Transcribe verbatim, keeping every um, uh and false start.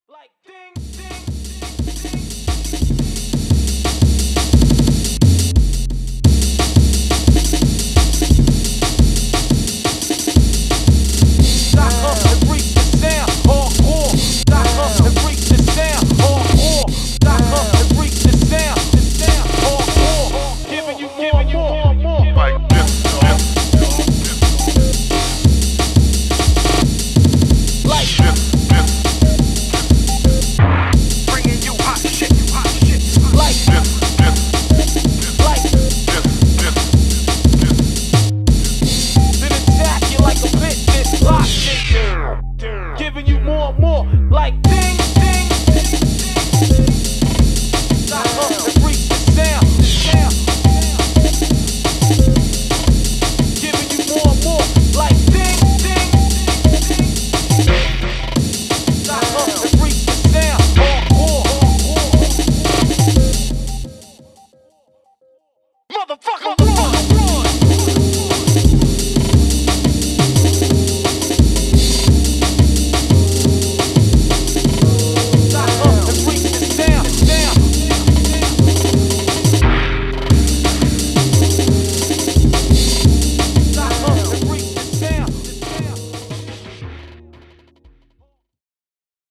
Like ding, ding, ding, ding. Stock up and reach the sound, hardcore. Stock up and reach the sound, hardcore. Stock up and reach the sound, the sound, hardcore. Giving you more, more, more. Like this, this, Like this, this, Bringing you hot shit, hot shit. like this, this, like this, this, this. then attack you like a bitch that's locked in. Giving you more and more. Like ding, ding, ding, ding. Stock up and reach the sound, the sound. Giving you more and more. Like ding, ding, ding, ding. Stock up and reach the sound, hardcore. Motherfucker.